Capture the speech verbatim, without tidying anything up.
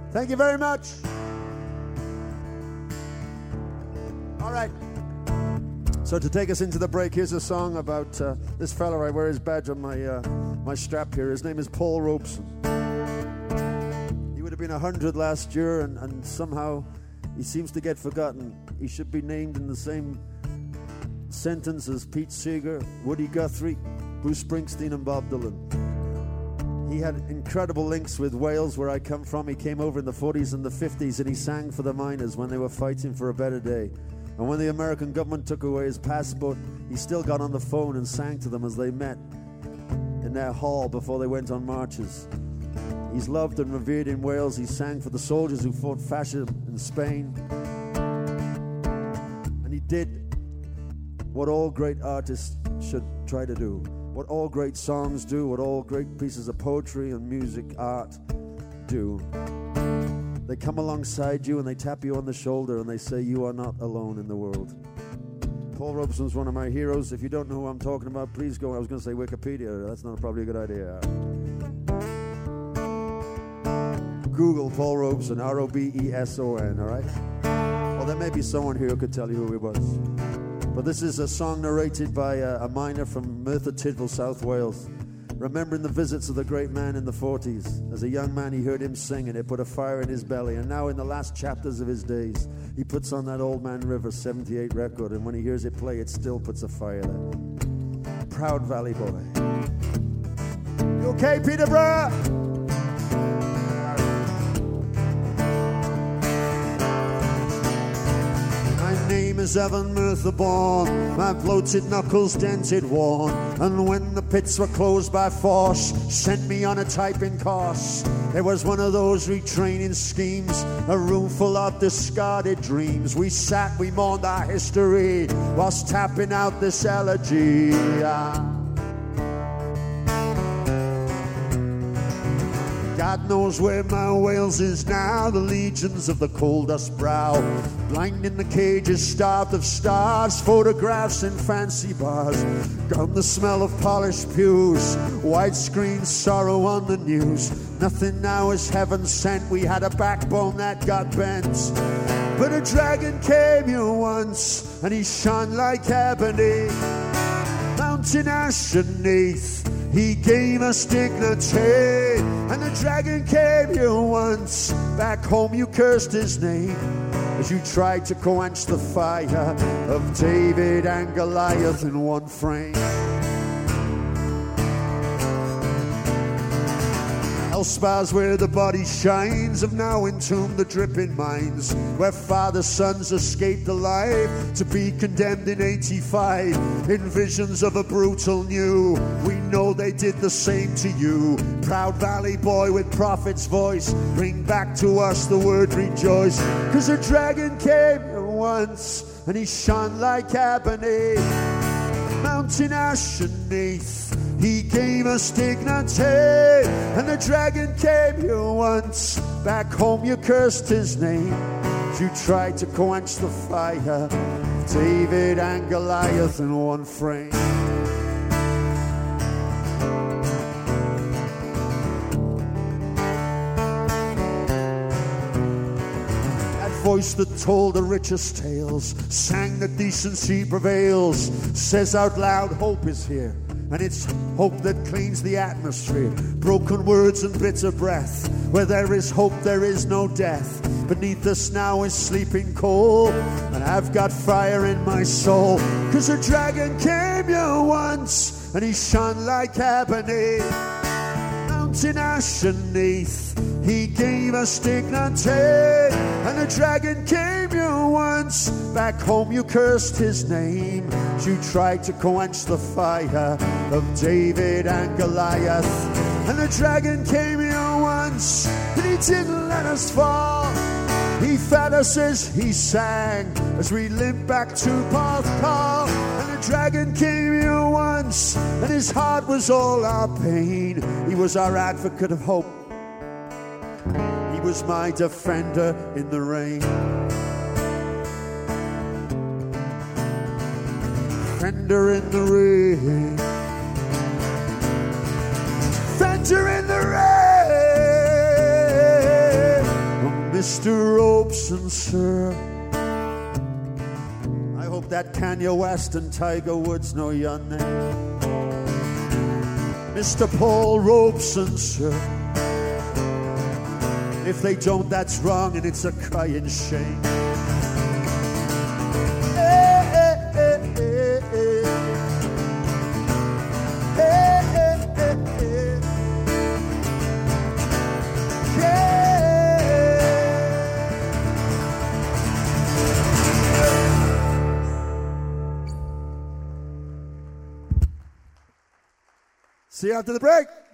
Thank you very much. All right. So to take us into the break, here's a song about uh, this fella. I wear his badge on my uh, my strap here. His name is Paul Robeson. He would have been one hundred last year, and, and somehow he seems to get forgotten. He should be named in the same sentence as Pete Seeger, Woody Guthrie, Bruce Springsteen, and Bob Dylan. He had incredible links with Wales, where I come from. He came over in the forties and the fifties, and he sang for the miners when they were fighting for a better day. And when the American government took away his passport, he still got on the phone and sang to them as they met in their hall before they went on marches. He's loved and revered in Wales. He sang for the soldiers who fought fascism in Spain. And he did what all great artists should try to do, what all great songs do, what all great pieces of poetry and music, art do. They come alongside you and they tap you on the shoulder and they say you are not alone in the world. Paul Robeson's one of my heroes. If you don't know who I'm talking about, please go. I was going to say Wikipedia. That's not probably a good idea. Google Paul Robeson, R O B E S O N, all right? Well, there may be someone here who could tell you who he was. But this is a song narrated by a, a miner from Merthyr Tydfil, South Wales, remembering the visits of the great man in the forties. As a young man, he heard him sing, and it put a fire in his belly. And now in the last chapters of his days, he puts on that Old Man River seventy-eight record, and when he hears it play, it still puts a fire there. Proud Valley Boy. You okay, Peterborough? Name is Evan Merthyr born, my bloated knuckles dented worn, and when the pits were closed by force, sent me on a typing course. It was one of those retraining schemes, a room full of discarded dreams. We sat, we mourned our history, whilst tapping out this elegy. Ah. God knows where my Wales is now, the legions of the coal dust brow, blind in the cages, starved of stars, photographs in fancy bars, gone the smell of polished pews, widescreen sorrow on the news. Nothing now is heaven sent, we had a backbone that got bent, but a dragon came here once, and he shone like ebony, mountain ash beneath. He gave us dignity, and the dragon came here once. Back home you cursed his name as you tried to quench the fire of David and Goliath in one frame. Hellspars where the body shines have now entombed the dripping mines, where father sons escaped alive to be condemned in eighty-five. In visions of a brutal new, we know they did the same to you. Proud Valley Boy with prophet's voice, bring back to us the word rejoice. Cause a dragon came here once, and he shone like ebony, mountain ash beneath. He gave us dignity, and the dragon came here once. Back home you cursed his name as you tried to quench the fire of David and Goliath in one frame. That voice that told the richest tales, sang that decency prevails, says out loud hope is here. And it's hope that cleans the atmosphere. Broken words and bitter breath. Where there is hope, there is no death. Beneath us now is sleeping coal, and I've got fire in my soul. Cause a dragon came here once, and he shone like ebony, mountain ash beneath. He gave us dignity, and the dragon came here once. Back home you cursed his name as you tried to quench the fire of David and Goliath. And the dragon came here once, and he didn't let us fall. He fed us as he sang, as we limped back to Porthcawl. And the dragon came here once, and his heart was all our pain. He was our advocate of hope. He was my defender in the rain. Defender in the rain. Defender in the rain. Mister Robeson, sir. I hope that Kanye West and Tiger Woods know your name. Mister Paul Robeson, sir. If they don't, that's wrong and it's a crying shame. Hey, hey, hey, hey, hey. Hey, hey, hey, hey. Yeah. See you after the break.